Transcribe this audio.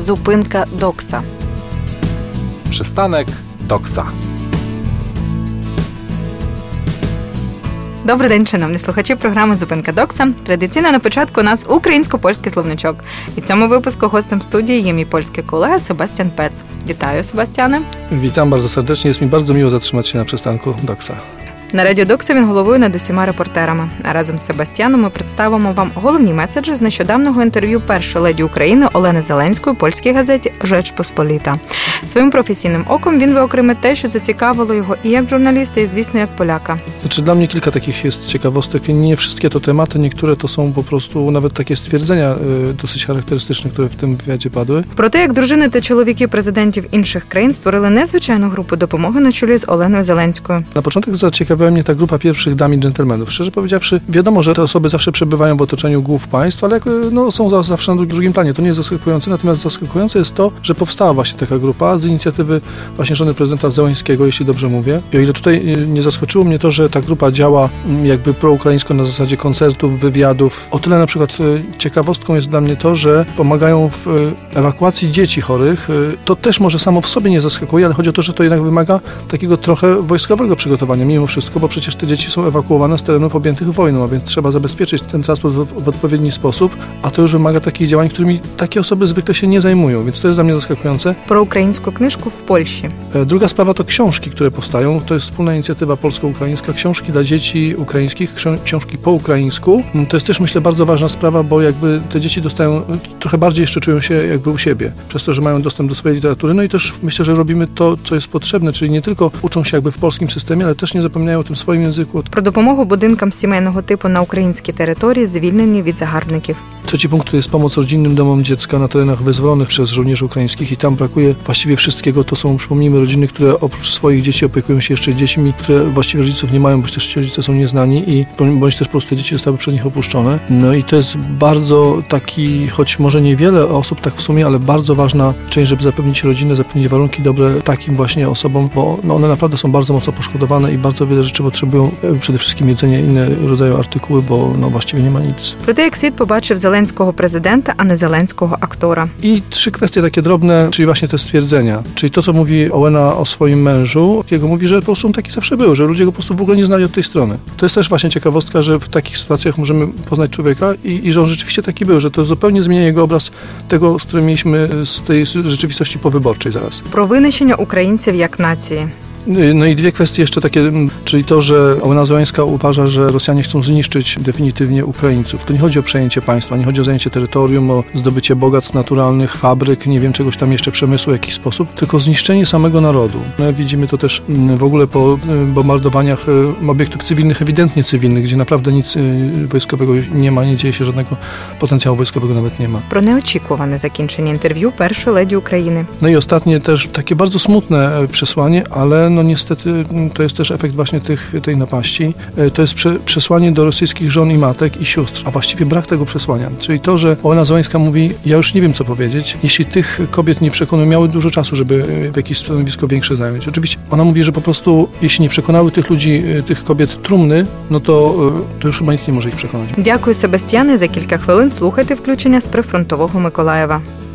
Зупинка Докса. Przystanek Doksa. Добрий день, шановні слухачі програми «Зупинка Докса». Традиційно на початку у нас українсько-польський словничок. І в цьому випуску гостем студії є мій польський колега Sebastian Pec. Вітаю, Себастьяне. Witam bardzo serdecznie. Jest mi bardzo miło zatrzymać się na przystanku Doksa. На Радіо Докса він головує над усіма репортерами. А разом з Себастьяном ми представимо вам головні меседжі з нещодавнього інтерв'ю першої леді України Олени Зеленської польській газеті «Rzecz Pospolita». Своїм професійним оком він wyokремить те, що зацікавило його і як журналіста, і, звісно, як поляка. Dla mnie kilka takich jest ciekawostek. Nie wszystkie to tematy, niektóre to są po prostu nawet takie stwierdzenia dosyć charakterystyczne, które w tym wywiadzie padły. Про те, як дружини та чоловіки президентів інших країн створили незвичайну групу допомоги на чолі з Оленою Зеленською. Na początek zaciekawiła mnie ta grupa pierwszych dam i dżentelmenów. Szczerze powiedziawszy, wiadomo, że te osoby zawsze przebywają w otoczeniu głów państw, ale są zawsze na drugim planie. To nie jest zaskakujące, natomiast zaskakujące jest to, że powstała właśnie taka grupa z inicjatywy właśnie żony prezydenta Zełenskiego, jeśli dobrze mówię. I o ile tutaj nie zaskoczyło mnie to, że ta grupa działa jakby proukraińsko na zasadzie koncertów, wywiadów. O tyle na przykład ciekawostką jest dla mnie to, że pomagają w ewakuacji dzieci chorych. To też może samo w sobie nie zaskakuje, ale chodzi o to, że to jednak wymaga takiego trochę wojskowego przygotowania mimo wszystko, bo przecież te dzieci są ewakuowane z terenów objętych wojną, a więc trzeba zabezpieczyć ten transport w odpowiedni sposób, a to już wymaga takich działań, którymi takie osoby zwykle się nie zajmują, więc to jest dla mnie zaskakujące. Про українську книжку в Польщі. Druga sprawa to książki, które powstają. To jest wspólna inicjatywa polsko-ukraińska. Książki dla dzieci ukraińskich, książki po ukraińsku. To jest też, myślę, bardzo ważna sprawa, bo jakby te dzieci dostają, trochę bardziej jeszcze czują się jakby u siebie, przez to, że mają dostęp do swojej literatury. No i też myślę, że robimy to, co jest potrzebne, czyli nie tylko uczą się jakby w polskim systemie, ale też nie zapominają o tym swoim języku. Про допомогу будинкам сімейного типу на українській території, звільнені від загарбників. Trzeci punkt to jest pomoc rodzinnym domom dziecka na terenach wyzwolonych przez żołnierzy ukraińskich i tam brakuje właściwie wszystkiego. To są, przypomnijmy, rodziny, które oprócz swoich dzieci opiekują się jeszcze dziećmi, które właściwie rodziców nie mają, bądź też ci rodzice są nieznani i bądź też po prostu te dzieci zostały przez nich opuszczone. No i to jest bardzo taki, choć może niewiele osób tak w sumie, ale bardzo ważna część, żeby zapewnić rodzinę, zapewnić warunki dobre takim właśnie osobom, bo one naprawdę są bardzo mocno poszkodowane i bardzo wiele rzeczy potrzebują, przede wszystkim jedzenia i inne rodzaje artykuły, bo właściwie nie ma nic. Про те, як світ побачив Зеленського президента, а не Зеленського актора. I trzy kwestie takie drobne, czyli właśnie te stwierdzenia. Czyli to, co mówi Olena o swoim mężu, jego mówi, że po prostu on taki zawsze był, że ludzie go po prostu w ogóle nie znali od tej strony. To jest też właśnie ciekawostka, że w takich sytuacjach możemy poznać człowieka i że on rzeczywiście taki był, że to zupełnie zmienia jego obraz tego, z którym mieliśmy z tej rzeczywistości powyborczej zaraz. Про винищення українців як нації. No i dwie kwestie jeszcze takie, czyli to, że Olena Zełenska uważa, że Rosjanie chcą zniszczyć definitywnie Ukraińców. To nie chodzi o przejęcie państwa, nie chodzi o zajęcie terytorium, o zdobycie bogactw naturalnych, fabryk, nie wiem, czegoś tam jeszcze, przemysłu w jakiś sposób, tylko zniszczenie samego narodu. No, widzimy to też w ogóle po bombardowaniach obiektów cywilnych, ewidentnie cywilnych, gdzie naprawdę nic wojskowego nie ma, nie dzieje się, żadnego potencjału wojskowego nawet nie ma. Про неочікуване закінчення інтерв'ю першої леді України. No i ostatnie też takie bardzo smutne przesłanie, ale no niestety to jest też efekt właśnie tej napaści. To jest przesłanie do rosyjskich żon i matek i sióstr, a właściwie brak tego przesłania. Czyli to, że Olena Zełenska mówi, ja już nie wiem, co powiedzieć. Jeśli tych kobiet nie przekonują, miały dużo czasu, żeby w jakieś stanowisko większe zająć. Oczywiście ona mówi, że po prostu jeśli nie przekonały tych ludzi, tych kobiet trumny, no to już chyba nic nie może ich przekonać. Дякую, Себастьяне. За кілька хвилин слухайте включення з прифронтового Миколаєва.